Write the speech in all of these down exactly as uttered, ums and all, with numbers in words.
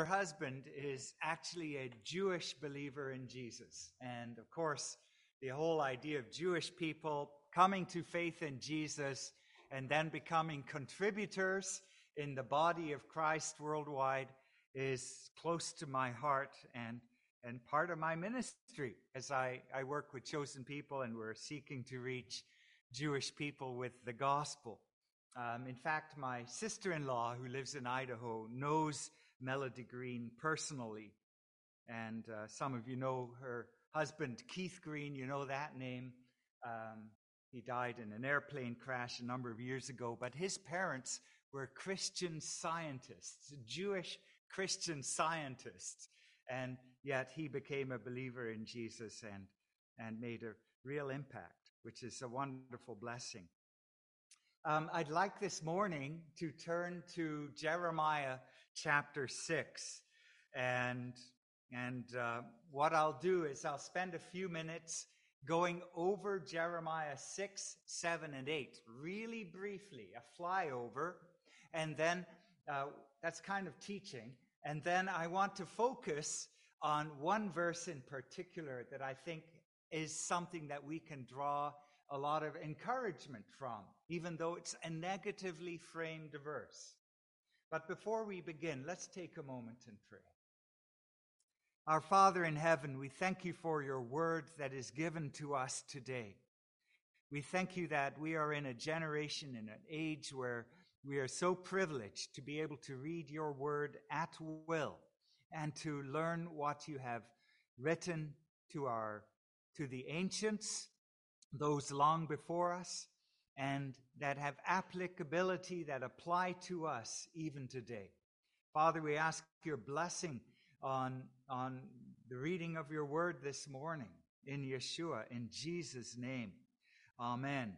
her husband is actually a Jewish believer in Jesus. And of course, the whole idea of Jewish people coming to faith in Jesus and then becoming contributors in the body of Christ worldwide is close to my heart and, and part of my ministry as I, I work with chosen people and we're seeking to reach Jewish people with the gospel. Um, in fact, my sister-in-law who lives in Idaho knows Melody Green personally. And uh, some of you know her husband, Keith Green, you know that name. Um, he died in an airplane crash a number of years ago, but his parents were Christian scientists, Jewish Christian scientists. And yet he became a believer in Jesus and, and made a real impact, which is a wonderful blessing. Um, I'd like this morning to turn to Jeremiah chapter six. And, and uh, what I'll do is I'll spend a few minutes going over Jeremiah six, seven, and eight, really briefly, a flyover. And then uh, that's kind of teaching. And then I want to focus on one verse in particular that I think is something that we can draw a lot of encouragement from, even though it's a negatively framed verse. But before we begin, let's take a moment and pray. Our Father in heaven, we thank you for your word that is given to us today. We thank you that we are in a generation, in an age where we are so privileged to be able to read your word at will and to learn what you have written to our, to the ancients, those long before us, and that have applicability that apply to us even today. Father, we ask your blessing on, on the reading of your word this morning in Yeshua, in Jesus' name. Amen.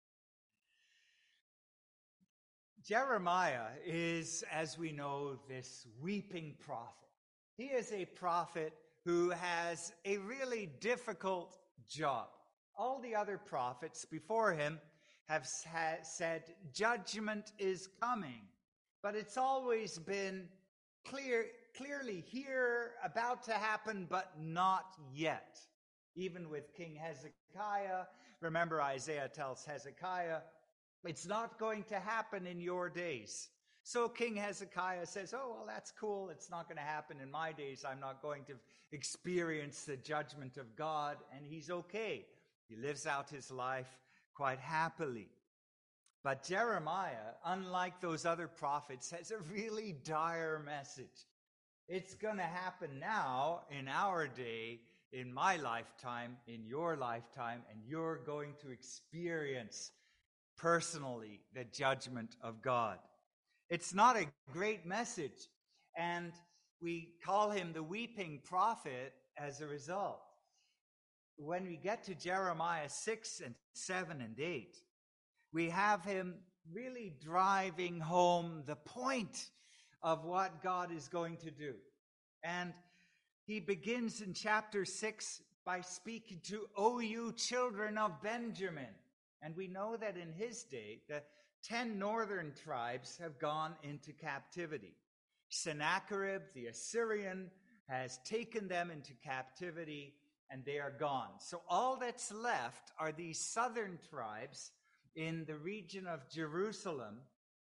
Jeremiah is, as we know, this weeping prophet. He is a prophet who has a really difficult job. All the other prophets before him have said judgment is coming, but it's always been clear, clearly here, about to happen, but not yet. Even with King Hezekiah, remember Isaiah tells Hezekiah, it's not going to happen in your days. So King Hezekiah says, oh, well, that's cool. It's not going to happen in my days. I'm not going to experience the judgment of God, and he's okay. He lives out his life quite happily. But Jeremiah, unlike those other prophets, has a really dire message. It's going to happen now, in our day, in my lifetime, in your lifetime, and you're going to experience personally the judgment of God. It's not a great message, and we call him the weeping prophet as a result. When we get to Jeremiah six and seven and eight, we have him really driving home the point of what God is going to do. And he begins in chapter six by speaking to, O you children of Benjamin. And we know that in his day, the ten northern tribes have gone into captivity. Sennacherib, the Assyrian, has taken them into captivity, and they are gone. So all that's left are these southern tribes in the region of Jerusalem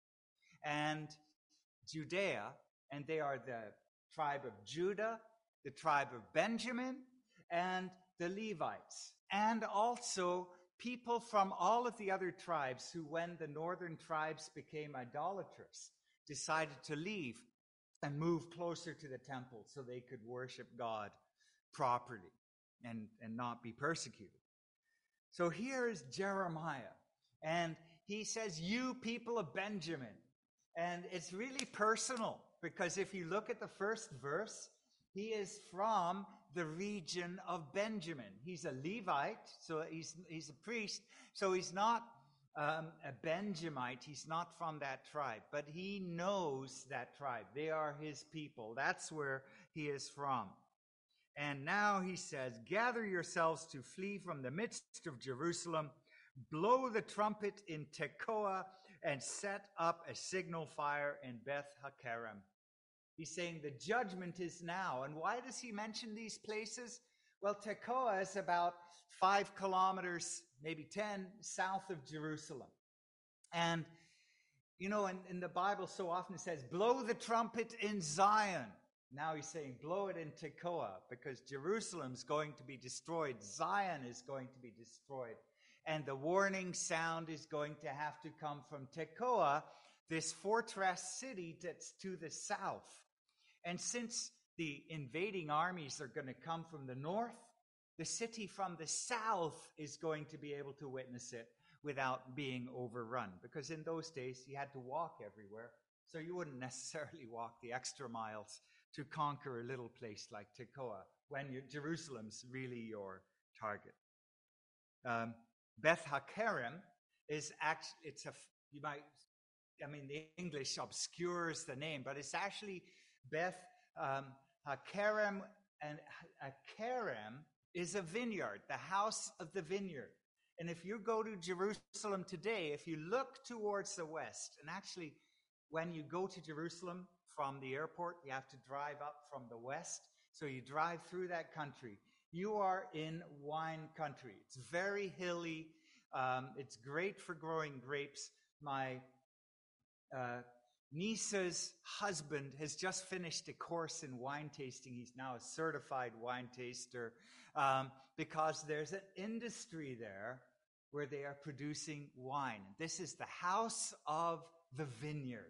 and Judea, and they are the tribe of Judah, the tribe of Benjamin, and the Levites, and also people from all of the other tribes who, when the northern tribes became idolatrous, decided to leave and move closer to the temple so they could worship God properly and, and not be persecuted. So here is Jeremiah, and he says, you people of Benjamin. And it's really personal, because if you look at the first verse, he is from the region of Benjamin. He's a Levite, so he's, he's a priest, so he's not um, a Benjamite. He's not from that tribe, but he knows that tribe. They are his people. That's where he is from. And now he says, gather yourselves to flee from the midst of Jerusalem, blow the trumpet in Tekoa, and set up a signal fire in Beth Hakerem. He's saying the judgment is now. And why does he mention these places? Well, Tekoa is about five kilometers, maybe ten, south of Jerusalem. And, you know, in, in the Bible so often it says, blow the trumpet in Zion. Now he's saying, blow it in Tekoa, because Jerusalem's going to be destroyed. Zion is going to be destroyed. And the warning sound is going to have to come from Tekoa, this fortress city that's to the south. And since the invading armies are going to come from the north, the city from the south is going to be able to witness it without being overrun. Because in those days, you had to walk everywhere. So you wouldn't necessarily walk the extra miles to conquer a little place like Tekoa when you, Jerusalem's really your target. Um, Beth Hakerem is actually, it's a, you might, I mean, the English obscures the name, but it's actually Beth um, Hakerem, and Hakerem is a vineyard, the house of the vineyard. And if you go to Jerusalem today, if you look towards the west, and actually when you go to Jerusalem from the airport, you have to drive up from the west. So you drive through that country. You are in wine country. It's very hilly. Um, it's great for growing grapes. My uh, niece's husband has just finished a course in wine tasting. He's now a certified wine taster um, because there's an industry there where they are producing wine. This is the house of the vineyard.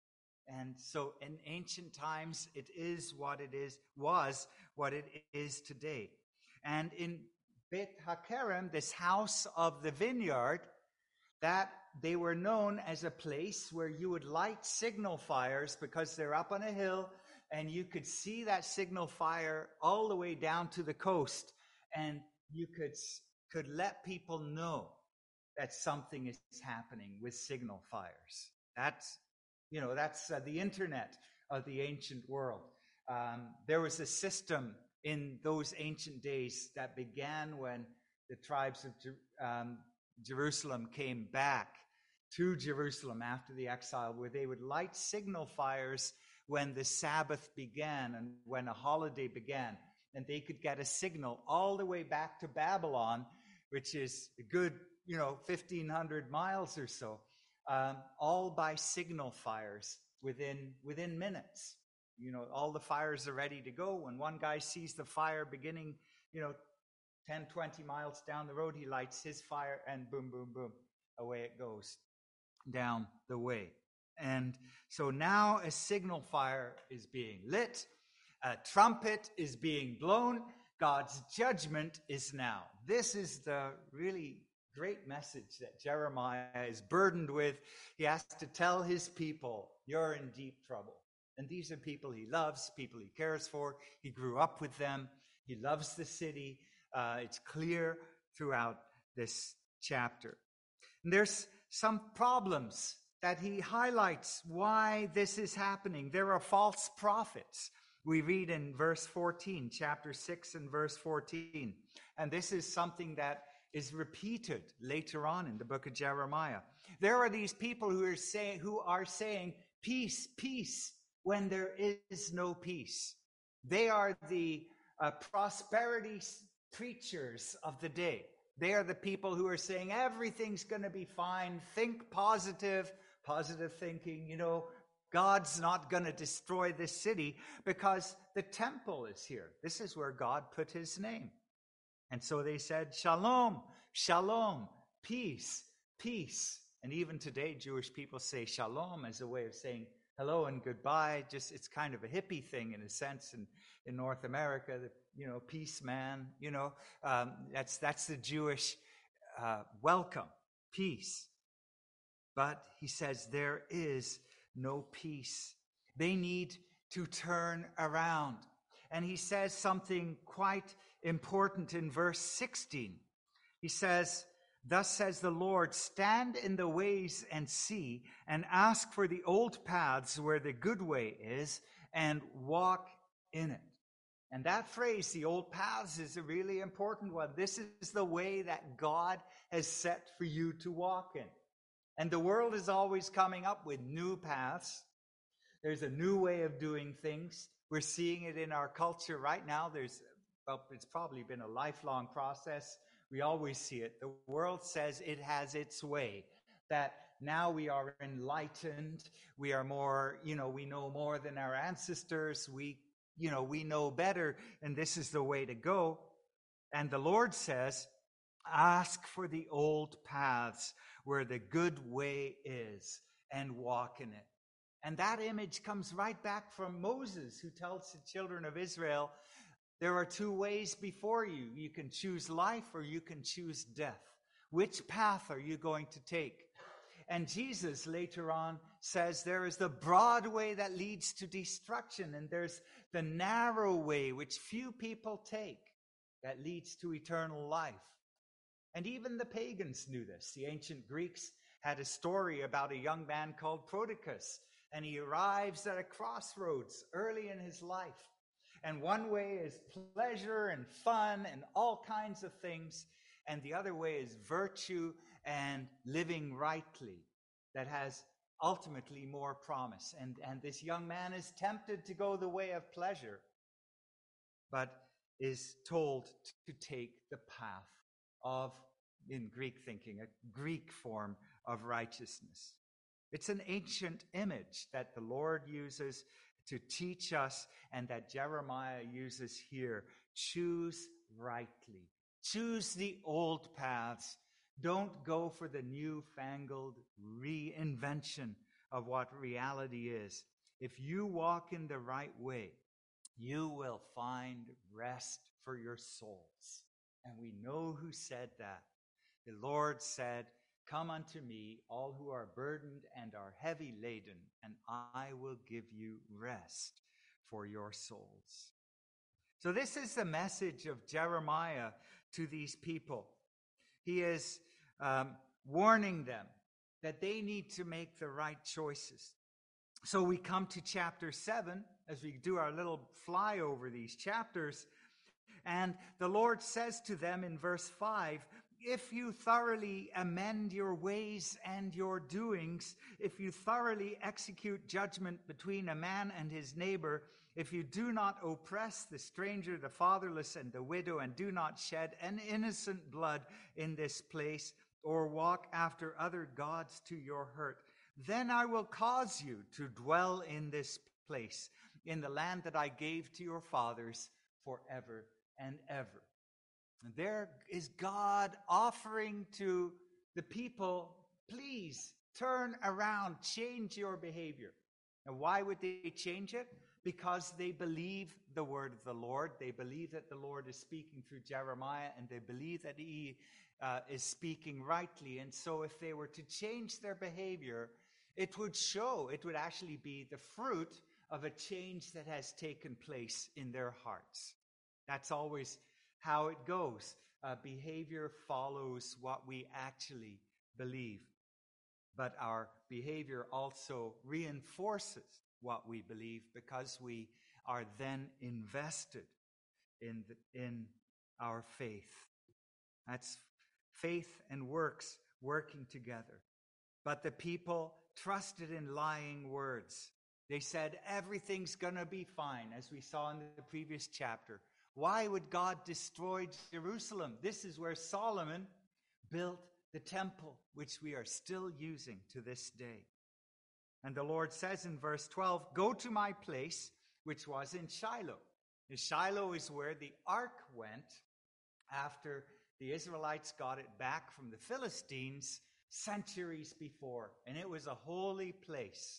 And so in ancient times, it is what it is, was what it is today. And in Beth Hakerem, this house of the vineyard, that they were known as a place where you would light signal fires because they're up on a hill and you could see that signal fire all the way down to the coast, and you could, could let people know that something is happening with signal fires. That's You know, that's uh, the internet of the ancient world. Um, there was a system in those ancient days that began when the tribes of Jer- um, Jerusalem came back to Jerusalem after the exile, where they would light signal fires when the Sabbath began and when a holiday began. And they could get a signal all the way back to Babylon, which is a good, you know, fifteen hundred miles or so. Um, all by signal fires within within minutes. You know, all the fires are ready to go. When one guy sees the fire beginning, you know, ten, twenty miles down the road, he lights his fire and boom, boom, boom, away it goes down the way. And so now a signal fire is being lit, a trumpet is being blown, God's judgment is now. This is the really great message that Jeremiah is burdened with. He has to tell his people, you're in deep trouble. And these are people he loves, people he cares for. He grew up with them. He loves the city. Uh, it's clear throughout this chapter. And there's some problems that he highlights why this is happening. There are false prophets. We read in verse fourteen, chapter six and verse fourteen. And this is something that is repeated later on in the book of Jeremiah. There are these people who are saying, who are saying, peace, peace, when there is no peace. They are the uh, prosperity preachers of the day. They are the people who are saying everything's going to be fine. Think positive, positive thinking. You know, God's not going to destroy this city because the temple is here. This is where God put his name. And so they said, shalom, shalom, peace, peace. And even today, Jewish people say shalom as a way of saying hello and goodbye. Just, it's kind of a hippie thing in a sense. And in North America, the, you know, peace man, you know, um, that's, that's the Jewish uh, welcome, peace. But he says there is no peace. They need to turn around. And he says something quite important in verse sixteen. He says, thus says the Lord, stand in the ways and see, and ask for the old paths where the good way is, and walk in it. And that phrase, the old paths, is a really important one. This is the way that God has set for you to walk in. And the world is always coming up with new paths. There's a new way of doing things. We're seeing it in our culture right now. There's, well, it's probably been a lifelong process. We always see it. The world says it has its way, that now we are enlightened. We are more, you know, we know more than our ancestors. We, you know, we know better, and this is the way to go. And the Lord says, ask for the old paths where the good way is and walk in it. And that image comes right back from Moses, who tells the children of Israel, there are two ways before you. You can choose life or you can choose death. Which path are you going to take? And Jesus later on says there is the broad way that leads to destruction, and there's the narrow way which few people take that leads to eternal life. And even the pagans knew this. The ancient Greeks had a story about a young man called Prodicus, and he arrives at a crossroads early in his life. And one way is pleasure and fun and all kinds of things, and the other way is virtue and living rightly that has ultimately more promise. And, and this young man is tempted to go the way of pleasure, but is told to take the path of, in Greek thinking, a Greek form of righteousness. It's an ancient image that the Lord uses to teach us and that Jeremiah uses here. Choose rightly. Choose the old paths. Don't go for the newfangled reinvention of what reality is. If you walk in the right way, you will find rest for your souls. And we know who said that. The Lord said, come unto me, all who are burdened and are heavy laden, and I will give you rest for your souls. So this is the message of Jeremiah to these people. He is um, warning them that they need to make the right choices. So we come to chapter seven as we do our little fly over these chapters. And the Lord says to them in verse five, if you thoroughly amend your ways and your doings, if you thoroughly execute judgment between a man and his neighbor, if you do not oppress the stranger, the fatherless, and the widow, and do not shed an innocent blood in this place, or walk after other gods to your hurt, then I will cause you to dwell in this place, in the land that I gave to your fathers forever and ever. And there is God offering to the people, please turn around, change your behavior. And why would they change it? Because they believe the word of the Lord. They believe that the Lord is speaking through Jeremiah, and they believe that he uh, is speaking rightly. And so if they were to change their behavior, it would show, it would actually be the fruit of a change that has taken place in their hearts. That's always how it goes. Uh, behavior follows what we actually believe. But our behavior also reinforces what we believe, because we are then invested in, the, in our faith. That's faith and works working together. But the people trusted in lying words. They said everything's going to be fine, as we saw in the previous chapter. Why would God destroy Jerusalem? This is where Solomon built the temple, which we are still using to this day. And the Lord says in verse twelve, go to my place, which was in Shiloh. And Shiloh is where the ark went after the Israelites got it back from the Philistines centuries before. And it was a holy place.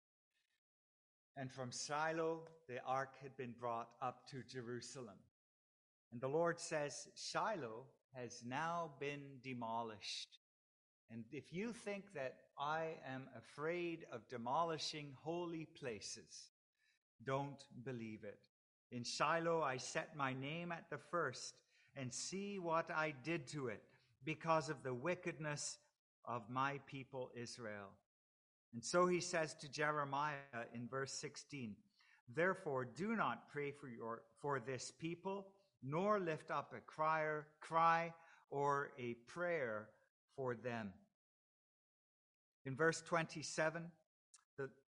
And from Shiloh, the ark had been brought up to Jerusalem. And the Lord says, Shiloh has now been demolished. And if you think that I am afraid of demolishing holy places, don't believe it. In Shiloh I set my name at the first, and see what I did to it because of the wickedness of my people Israel. And so he says to Jeremiah in verse sixteen, therefore do not pray for your for this people, nor lift up a crier, cry or a prayer for them. In verse twenty-seven, the,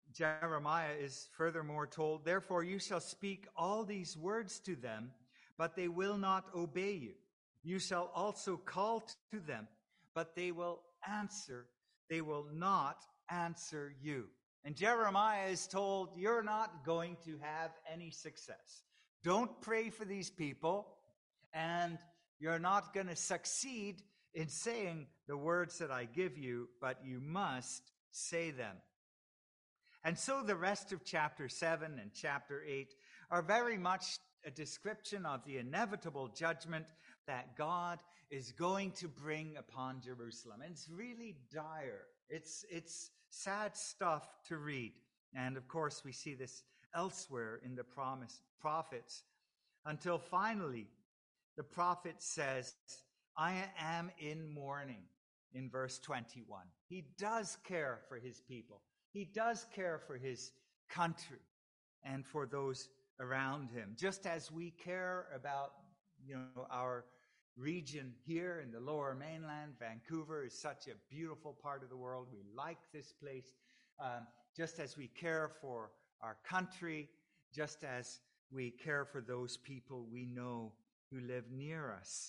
Jeremiah is furthermore told, therefore you shall speak all these words to them, but they will not obey you. You shall also call to them, but they will answer. They will not answer you. And Jeremiah is told, you're not going to have any success. Don't pray for these people, and you're not going to succeed in saying the words that I give you, but you must say them. And so the rest of chapter seven and chapter eight are very much a description of the inevitable judgment that God is going to bring upon Jerusalem. And it's really dire. It's, it's sad stuff to read. And of course, we see this elsewhere in the promise, prophets, until finally the prophet says, I am in mourning, in verse twenty-one. He does care for his people. He does care for his country and for those around him, just as we care about, you know, our region here in the Lower Mainland. Vancouver is such a beautiful part of the world. We like this place, um, just as we care for our country, just as we care for those people we know who live near us.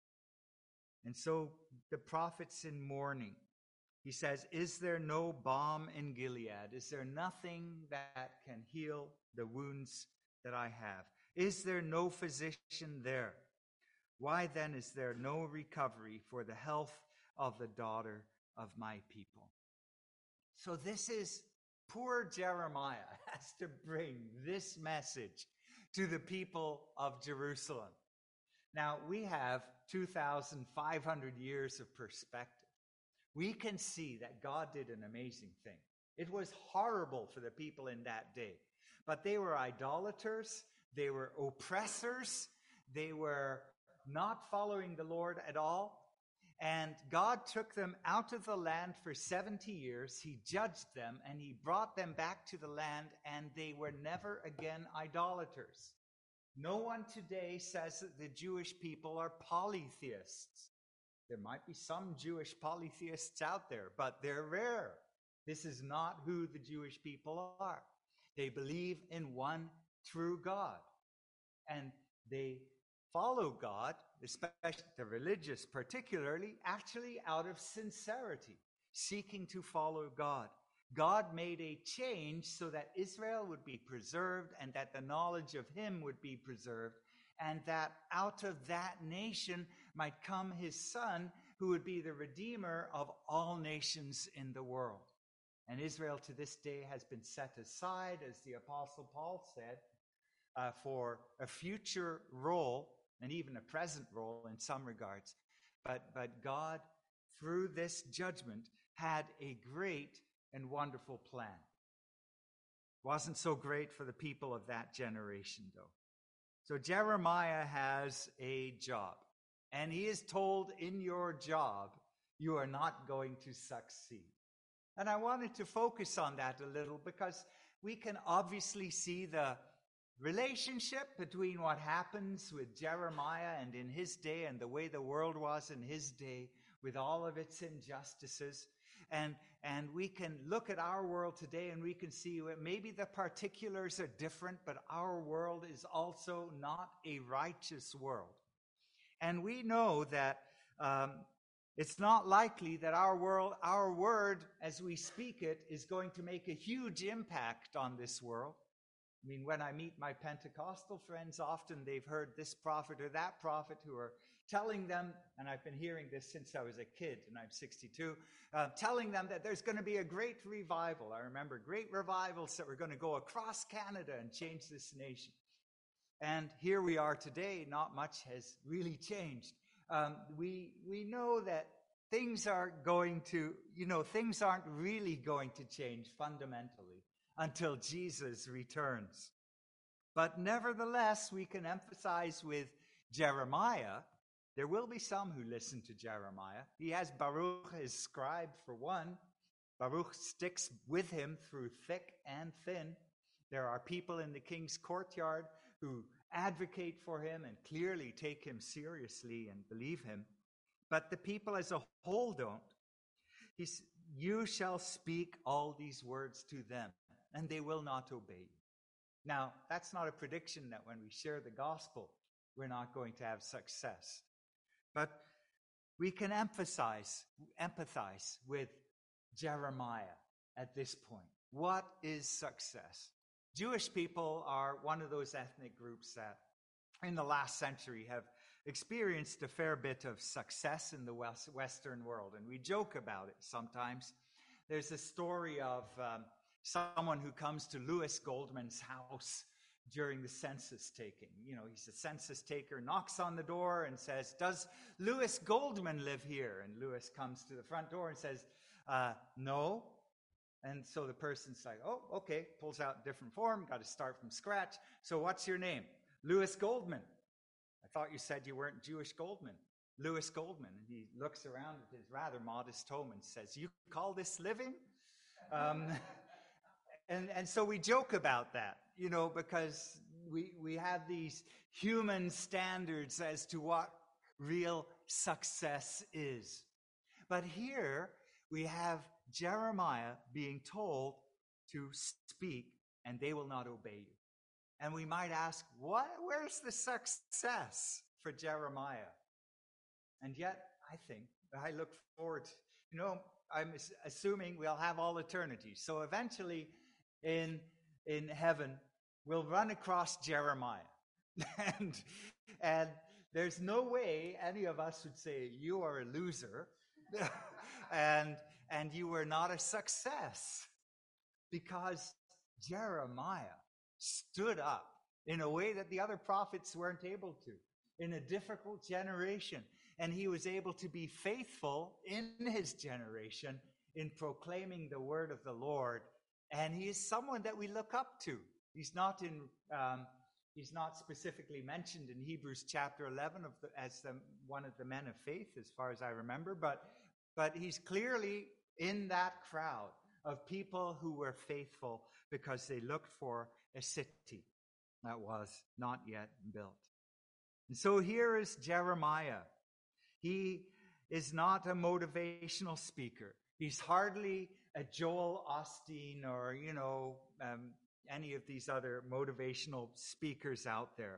And so the prophet's in mourning. He says, is there no balm in Gilead? Is there nothing that can heal the wounds that I have? Is there no physician there? Why then is there no recovery for the health of the daughter of my people? So this is poor Jeremiah has to bring this message to the people of Jerusalem. Now, we have two thousand five hundred years of perspective. We can see that God did an amazing thing. It was horrible for the people in that day, but they were idolaters, they were oppressors, they were not following the Lord at all, and God took them out of the land for seventy years. He judged them, and he brought them back to the land, and they were never again idolaters. No one today says that the Jewish people are polytheists. There might be some Jewish polytheists out there, but they're rare. This is not who the Jewish people are. They believe in one true God, and they follow God, especially the religious particularly, actually out of sincerity, seeking to follow God. God made a change so that Israel would be preserved and that the knowledge of him would be preserved, and that out of that nation might come his son, who would be the redeemer of all nations in the world. And Israel to this day has been set aside, as the Apostle Paul said, uh, for a future role, and even a present role in some regards. But, but God, through this judgment, had a great and wonderful plan. Wasn't so great for the people of that generation, though. So Jeremiah has a job, and he is told, in your job, you are not going to succeed. And I wanted to focus on that a little, because we can obviously see the relationship between what happens with Jeremiah and in his day and the way the world was in his day, with all of its injustices. And, and we can look at our world today and we can see maybe the particulars are different, but our world is also not a righteous world. And we know that um, it's not likely that our world, our word as we speak it, is going to make a huge impact on this world. I mean, when I meet my Pentecostal friends, often they've heard this prophet or that prophet who are telling them, and I've been hearing this since I was a kid, and I'm sixty-two, uh, telling them that there's going to be a great revival. I remember great revivals that were going to go across Canada and change this nation. And here we are today. Not much has really changed. Um, we we know that things are going to, you know, things aren't really going to change fundamentally until Jesus returns. But nevertheless, we can emphasize with Jeremiah, there will be some who listen to Jeremiah. He has Baruch, his scribe, for one. Baruch sticks with him through thick and thin. There are people in the king's courtyard who advocate for him and clearly take him seriously and believe him. But the people as a whole don't. He's, you shall speak all these words to them. and they will not obey you. Now, that's not a prediction that when we share the gospel, we're not going to have success. But we can emphasize, empathize with Jeremiah at this point. What is success? Jewish people are one of those ethnic groups that in the last century have experienced a fair bit of success in the West, Western world. And we joke about it sometimes. There's a story of um, someone who comes to Lewis Goldman's house during the census taking. You know, he's a census taker, knocks on the door and says, "Does Lewis Goldman live here?" And Lewis comes to the front door and says, uh, "No." And so the person's like, "Oh, okay," pulls out a different form, got to start from scratch. "So what's your name?" "Lewis Goldman." "I thought you said you weren't Jewish Goldman." "Lewis Goldman." And he looks around at his rather modest home and says, "You call this living?" Um, and, and so we joke about that, you know, because we, we have these human standards as to what real success is. But here we have Jeremiah being told to speak, and they will not obey you. And we might ask, what? Where's the success for Jeremiah? And yet, I think, I look forward, you know, I'm assuming we'll have all eternity. So eventually, in, in heaven, we'll run across Jeremiah. and, and there's no way any of us would say, "You are a loser," and, and "you were not a success," because Jeremiah stood up in a way that the other prophets weren't able to, in a difficult generation. And he was able to be faithful in his generation in proclaiming the word of the Lord. And he is someone that we look up to. He's not in, um, he's not specifically mentioned in Hebrews chapter eleven of the, as the, one of the men of faith, as far as I remember, but, but he's clearly in that crowd of people who were faithful because they looked for a city that was not yet built. And so here is Jeremiah. He is not a motivational speaker. He's hardly a Joel Osteen or, you know, um, any of these other motivational speakers out there.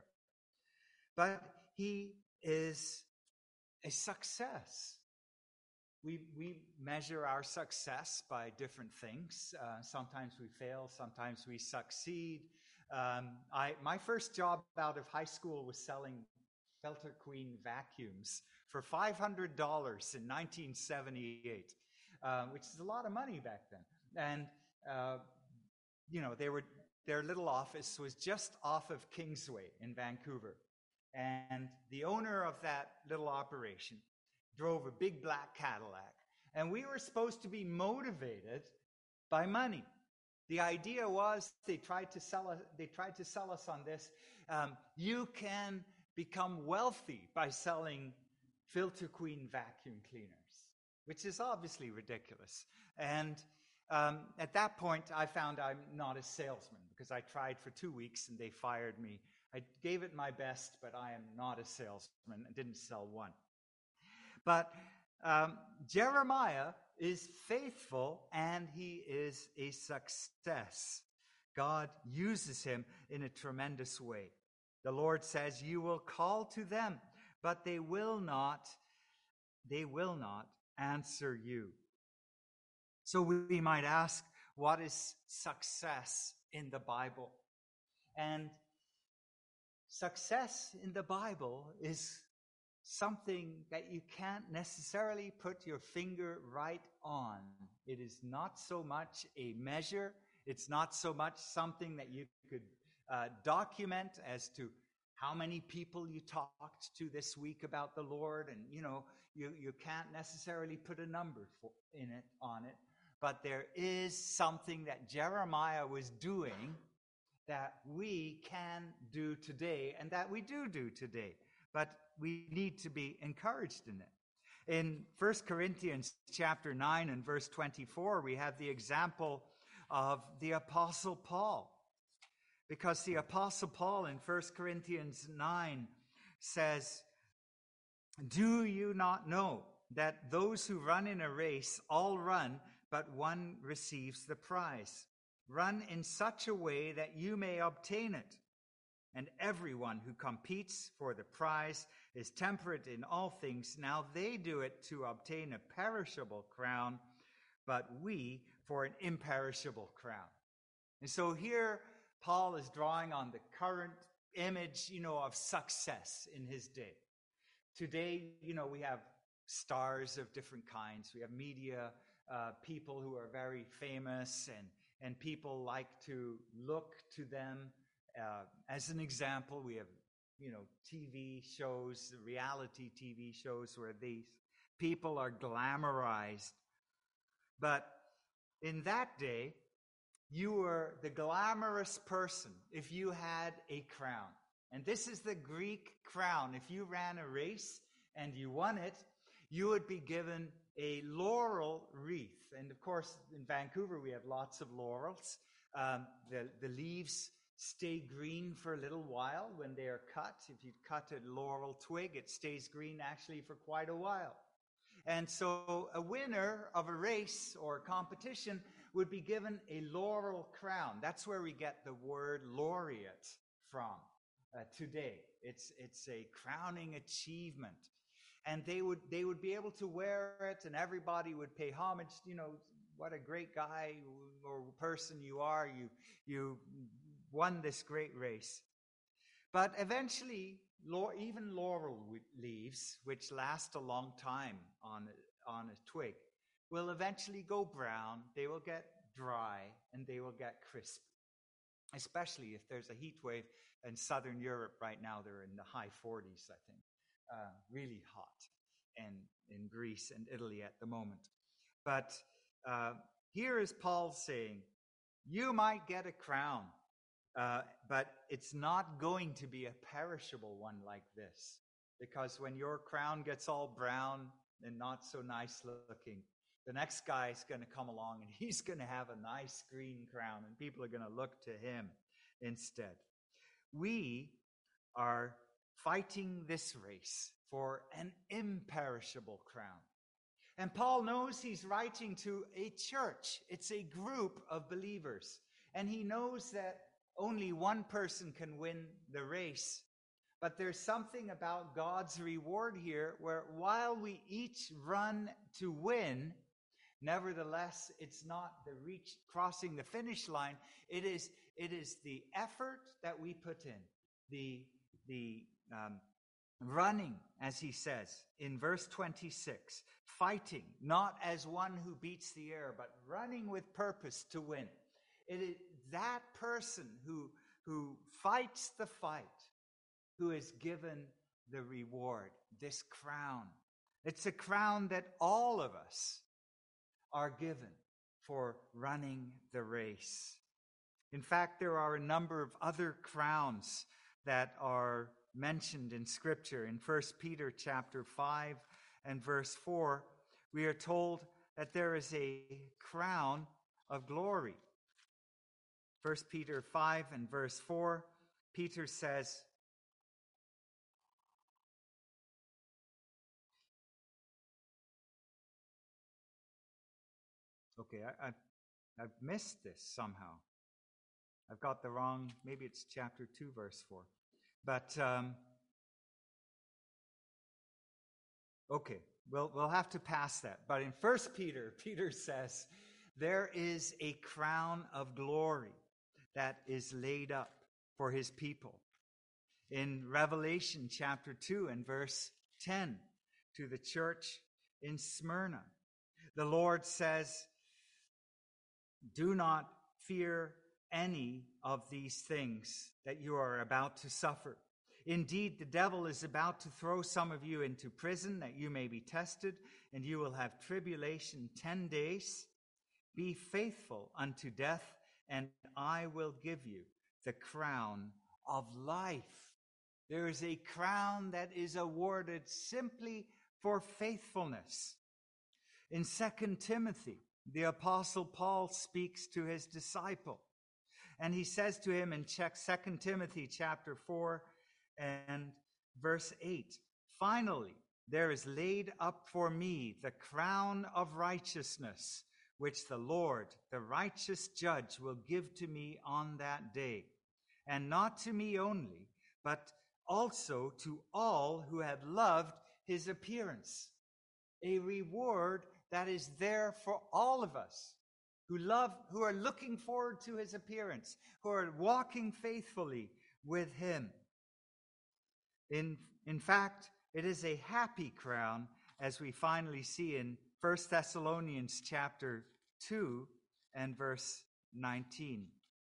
But he is a success. We, we measure our success by different things. Uh, sometimes we fail, sometimes we succeed. Um, I, my first job out of high school was selling Filter Queen vacuums for five hundred dollars in nineteen seventy-eight, uh, which is a lot of money back then. And, uh, you know, they were, their little office was just off of Kingsway in Vancouver. And the owner of that little operation drove a big black Cadillac. And we were supposed to be motivated by money. The idea was they tried to sell us, they tried to sell us on this. Um, you can become wealthy by selling Filter Queen vacuum cleaners, which is obviously ridiculous. And um, at that point, I found I'm not a salesman because I tried for two weeks and they fired me. I gave it my best, but I am not a salesman. I didn't sell one. But um, Jeremiah is faithful and he is a success. God uses him in a tremendous way. The Lord says, "You will call to them, but they will not, they will not answer you." So we might ask, what is success in the Bible? And success in the Bible is something that you can't necessarily put your finger right on. It is not so much a measure. It's not so much something that you could uh, document as to how many people you talked to this week about the Lord. And, you know, you, you can't necessarily put a number for, in it, on it. But there is something that Jeremiah was doing that we can do today and that we do do today. But we need to be encouraged in it. In First Corinthians chapter nine and verse twenty-four, we have the example of the Apostle Paul. Because the Apostle Paul in First Corinthians nine says, "Do you not know that those who run in a race all run, but one receives the prize? run in such a way that you may obtain it. And everyone who competes for the prize is temperate in all things. Now they do it to obtain a perishable crown, but we for an imperishable crown. And so here Paul is drawing on the current image, you know, of success in his day. Today, you know, we have stars of different kinds. We have media uh, people who are very famous, and, and people like to look to them uh, as an example. We have, you know, T V shows, reality T V shows where these people are glamorized. But in that day, you were the glamorous person if you had a crown. And this is the Greek crown. If you ran a race and you won it, you would be given a laurel wreath. And of course, in Vancouver, we have lots of laurels. Um, the, the leaves stay green for a little while when they are cut. If you cut a laurel twig, it stays green actually for quite a while. And so a winner of a race or a competition would be given a laurel crown. That's where we get the word laureate from uh, today. It's, it's a crowning achievement. And they would, they would be able to wear it, and everybody would pay homage. You know, what a great guy or person you are. You, you won this great race. But eventually, even laurel leaves, which last a long time on, on a twig, will eventually go brown. They will get dry, and they will get crisp. Especially if there's a heat wave in southern Europe right now. They're in the high forties, I think. Uh, really hot, and in Greece and Italy at the moment. But uh, here is Paul saying, you might get a crown, uh, but it's not going to be a perishable one like this. Because when your crown gets all brown and not so nice looking, the next guy is going to come along and he's going to have a nice green crown, and people are going to look to him instead. We are fighting this race for an imperishable crown. And Paul knows he's writing to a church. It's a group of believers. And he knows that only one person can win the race. But there's something about God's reward here where while we each run to win, nevertheless, it's not the reach, crossing the finish line. It is, it is the effort that we put in, the, the um, running, as he says in verse twenty-six, fighting, not as one who beats the air, but running with purpose to win. It is that person who, who fights the fight who is given the reward, this crown. It's a crown that all of us are given for running the race. In fact, there are a number of other crowns that are mentioned in Scripture. In First Peter chapter five and verse four, we are told that there is a crown of glory. First Peter five and verse four, Peter says, okay, I, I've, I've missed this somehow. I've got the wrong, maybe it's chapter two, verse four. But, um, okay, we'll, we'll have to pass that. But in First Peter, Peter says, there is a crown of glory that is laid up for his people. In Revelation chapter two and verse ten, to the church in Smyrna, the Lord says, do not fear any of these things that you are about to suffer. Indeed, the devil is about to throw some of you into prison that you may be tested, and you will have tribulation ten days. Be faithful unto death, and I will give you the crown of life. There is a crown that is awarded simply for faithfulness. In Second Timothy, the Apostle Paul speaks to his disciple, and he says to him in Second Timothy chapter four and verse eight, finally, there is laid up for me the crown of righteousness, which the Lord, the righteous judge, will give to me on that day, and not to me only, but also to all who have loved his appearance. A reward that is there for all of us who love, who are looking forward to his appearance, who are walking faithfully with him. In, in fact, it is a happy crown, as we finally see in First Thessalonians chapter two and verse nineteen.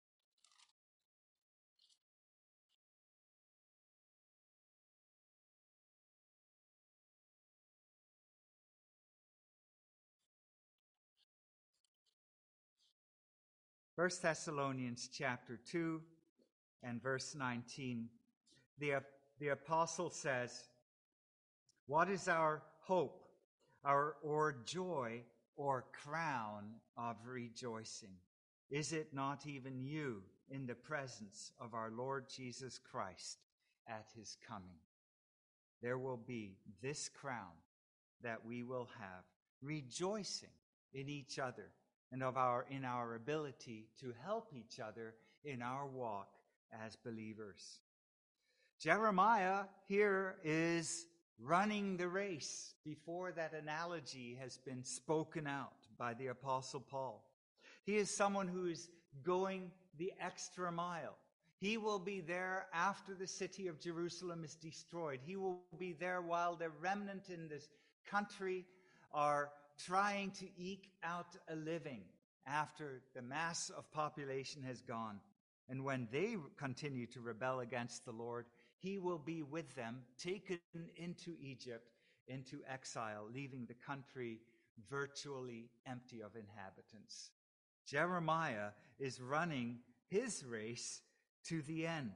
First Thessalonians chapter two and verse nineteen. The, the apostle says, "What is our hope, our or joy, or crown of rejoicing? Is it not even you in the presence of our Lord Jesus Christ at his coming? There will be this crown that we will have, rejoicing in each other and of our in our ability to help each other in our walk as believers." Jeremiah here is running the race before that analogy has been spoken out by the Apostle Paul. He is someone who is going the extra mile. He will be there after the city of Jerusalem is destroyed. He will be there while the remnant in this country are trying to eke out a living after the mass of population has gone. And when they continue to rebel against the Lord, he will be with them, taken into Egypt, into exile, leaving the country virtually empty of inhabitants. Jeremiah is running his race to the end.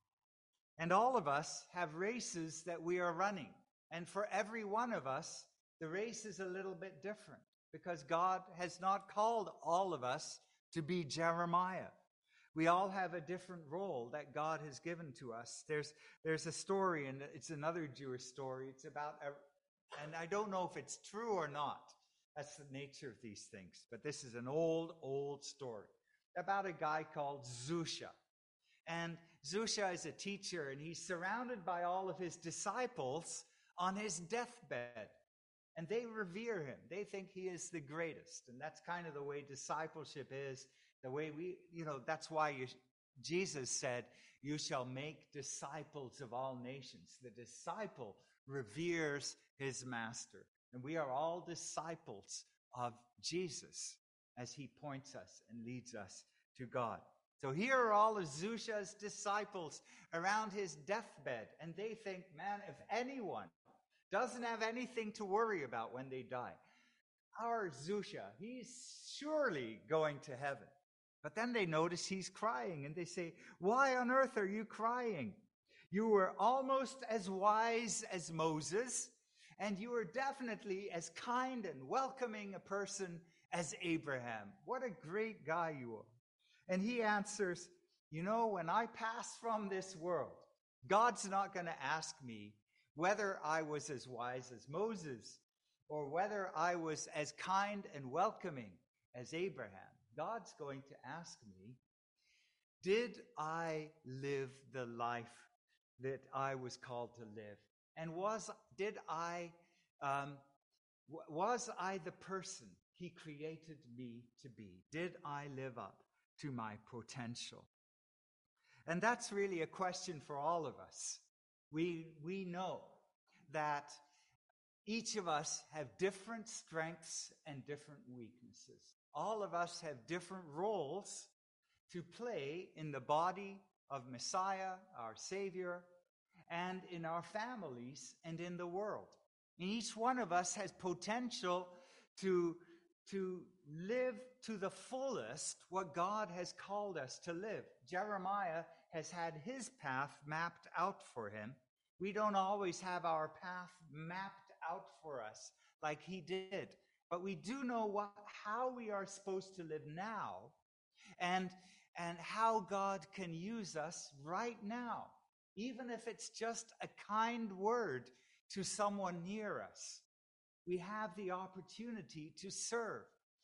And all of us have races that we are running. And for every one of us, the race is a little bit different, because God has not called all of us to be Jeremiah. We all have a different role that God has given to us. There's there's a story, and it's another Jewish story. It's about, a, and I don't know if it's true or not. That's the nature of these things. But this is an old, old story about a guy called Zusha. And Zusha is a teacher, and he's surrounded by all of his disciples on his deathbed. And they revere him. They think he is the greatest. And that's kind of the way discipleship is. The way we, you know, that's why you, Jesus said, "You shall make disciples of all nations." The disciple reveres his master. And we are all disciples of Jesus as he points us and leads us to God. So here are all of Zusha's disciples around his deathbed. And they think, man, if anyone doesn't have anything to worry about when they die, our Zusha, he's surely going to heaven. But then they notice he's crying, and they say, "Why on earth are you crying? You were almost as wise as Moses, and you were definitely as kind and welcoming a person as Abraham. What a great guy you are." And he answers, "You know, when I pass from this world, God's not going to ask me whether I was as wise as Moses or whether I was as kind and welcoming as Abraham. God's going to ask me, did I live the life that I was called to live? And was did I um, w- was I the person he created me to be? Did I live up to my potential?" And that's really a question for all of us. We we know that each of us have different strengths and different weaknesses. All of us have different roles to play in the body of Messiah, our Savior, and in our families and in the world. And each one of us has potential to, to live to the fullest what God has called us to live. Jeremiah has had his path mapped out for him. We don't always have our path mapped out for us like he did. But we do know what, how we are supposed to live now, and, and how God can use us right now, even if it's just a kind word to someone near us. We have the opportunity to serve.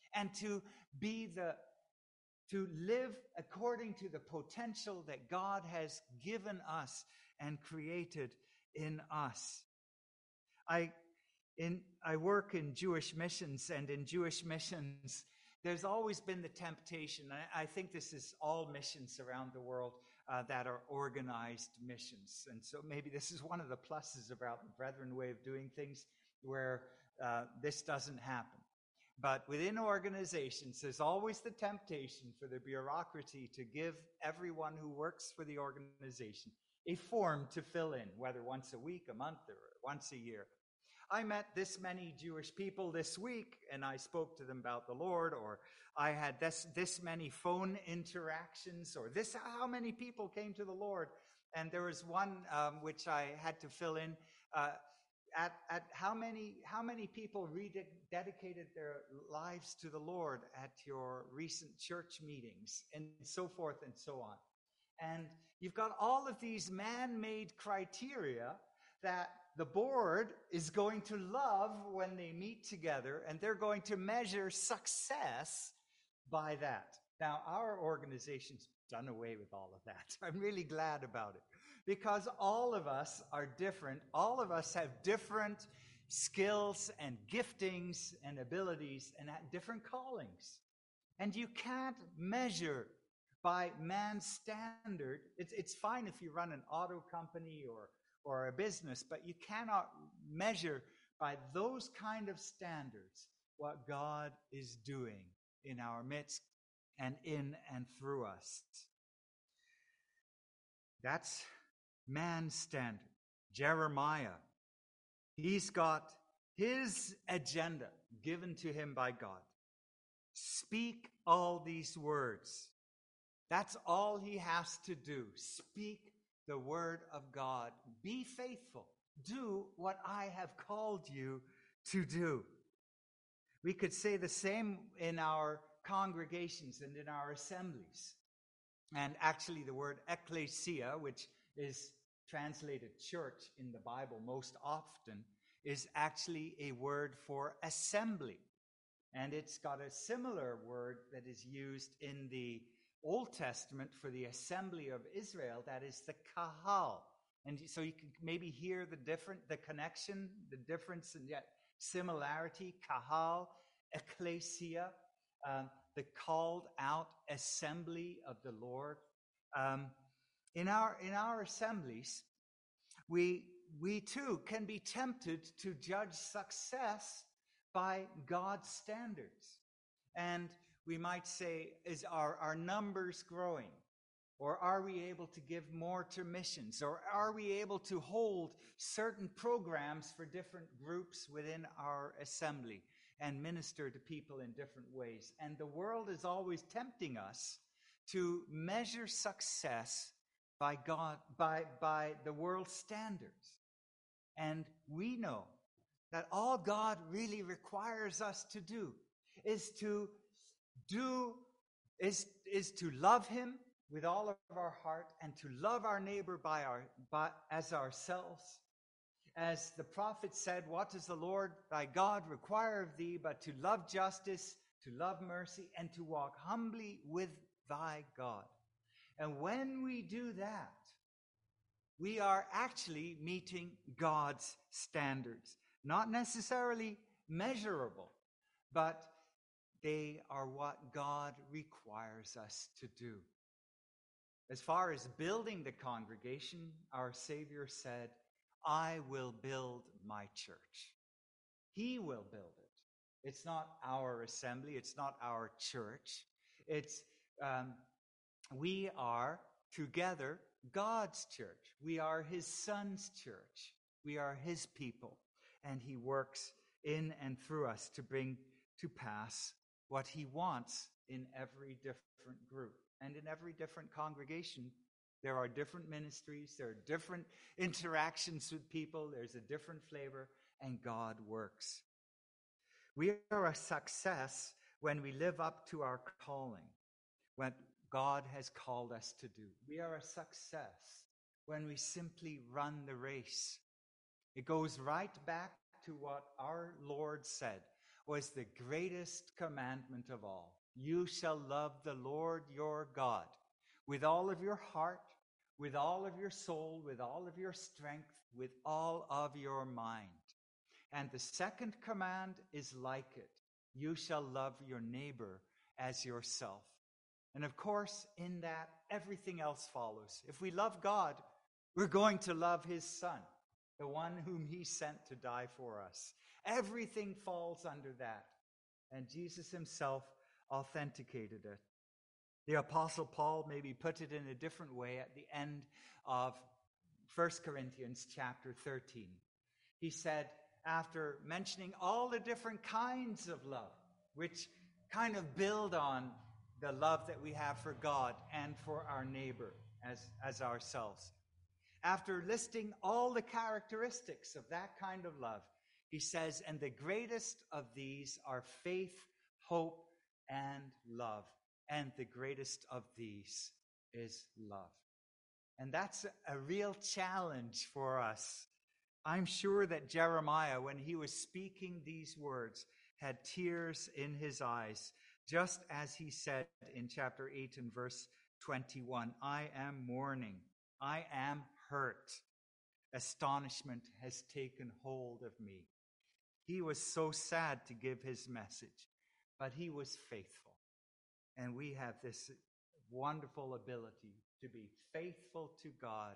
and to be the to live according to the potential that God has given us and created in us. I in I work in Jewish missions, and in Jewish missions, there's always been the temptation. I, I think this is all missions around the world uh, that are organized missions. And so maybe this is one of the pluses about the Brethren way of doing things, where uh, this doesn't happen. But within organizations, there's always the temptation for the bureaucracy to give everyone who works for the organization a form to fill in, whether once a week, a month, or once a year. I met this many Jewish people this week, and I spoke to them about the Lord, or I had this this many phone interactions, or this how many people came to the Lord. And there was one um, which I had to fill in uh, at at how many how many people rededicated their lives to the Lord at your recent church meetings, and so forth and so on. And you've got all of these man-made criteria that the board is going to love when they meet together, and they're going to measure success by that. Now, our organization's done away with all of that. I'm really glad about it, because all of us are different. All of us have different skills and giftings and abilities and different callings. And you can't measure by man's standard. It's, it's fine if you run an auto company or or a business, but you cannot measure by those kind of standards what God is doing in our midst and in and through us. That's man's standard. Jeremiah, he's got his agenda given to him by God. Speak all these words. That's all he has to do. Speak the word of God. Be faithful. Do what I have called you to do. We could say the same in our congregations and in our assemblies. And actually the word ecclesia, which is translated church in the Bible most often, is actually a word for assembly. And it's got a similar word that is used in the Old Testament for the assembly of Israel, that is the kahal. And so you can maybe hear the different, the connection, the difference and yet similarity. Kahal, ecclesia, um, the called out assembly of the Lord. Um, in our in our assemblies, we we too can be tempted to judge success by God's standards. And we might say, is our, our numbers growing? Or are we able to give more to missions? Or are we able to hold certain programs for different groups within our assembly and minister to people in different ways? And the world is always tempting us to measure success by God, by, by the world's standards. And we know that all God really requires us to do is to do is is to love him with all of our heart, and to love our neighbor by our by, as ourselves. As the prophet said, what does the Lord thy God require of thee but to love justice, to love mercy, and to walk humbly with thy God? And when we do that, we are actually meeting God's standards. Not necessarily measurable, but they are what God requires us to do. As far as building the congregation, our Savior said, I will build my church. He will build it. It's not our assembly. It's not our church. It's um, we are together God's church. We are his Son's church. We are his people. And he works in and through us to bring to pass what he wants in every different group and in every different congregation. There are different ministries, there are different interactions with people, there's a different flavor, and God works. We are a success when we live up to our calling, what God has called us to do. We are a success when we simply run the race. It goes right back to what our Lord said. was the greatest commandment of all. You shall love the Lord your God with all of your heart, with all of your soul, with all of your strength, with all of your mind. And the second command is like it. You shall love your neighbor as yourself. And of course, in that, everything else follows. If we love God, we're going to love his Son, the one whom he sent to die for us. Everything falls under that. And Jesus himself authenticated it. The Apostle Paul maybe put it in a different way at the end of First Corinthians chapter thirteen. He said, after mentioning all the different kinds of love, which kind of build on the love that we have for God and for our neighbor as, as ourselves. After listing all the characteristics of that kind of love, he says, and the greatest of these are faith, hope, and love. And the greatest of these is love. And that's a real challenge for us. I'm sure that Jeremiah, when he was speaking these words, had tears in his eyes, just as he said in chapter eight and verse twenty-one, I am mourning, I am hurt. Astonishment has taken hold of me. He was so sad to give his message, but he was faithful. And we have this wonderful ability to be faithful to God,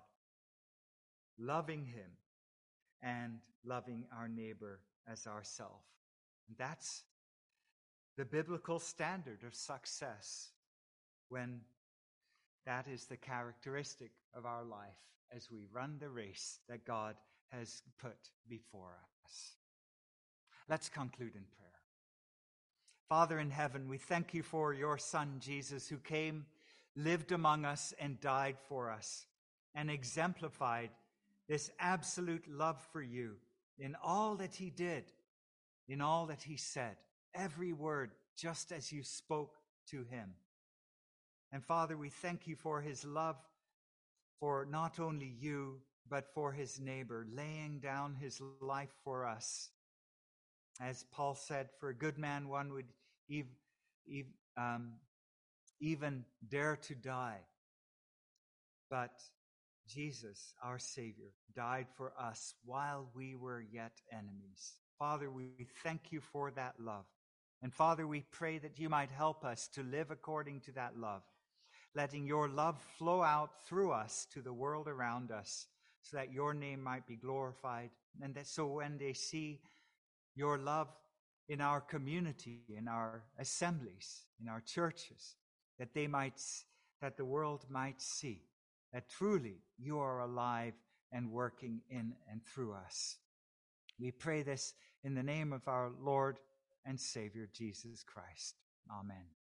loving him, and loving our neighbor as ourselves. And that's the biblical standard of success, when that is the characteristic of our life as we run the race that God has put before us. Let's conclude in prayer. Father in heaven, we thank you for your Son, Jesus, who came, lived among us, and died for us, and exemplified this absolute love for you in all that he did, in all that he said, every word just as you spoke to him. And Father, we thank you for his love for not only you, but for his neighbor, laying down his life for us. As Paul said, for a good man, one would ev- ev- um, even dare to die. But Jesus, our Savior, died for us while we were yet enemies. Father, we thank you for that love. And Father, we pray that you might help us to live according to that love, letting your love flow out through us to the world around us, so that your name might be glorified. And that so when they see your love in our community, in our assemblies, in our churches, that they might, that the world might see that truly you are alive and working in and through us. We pray this in the name of our Lord and Savior, Jesus Christ. Amen.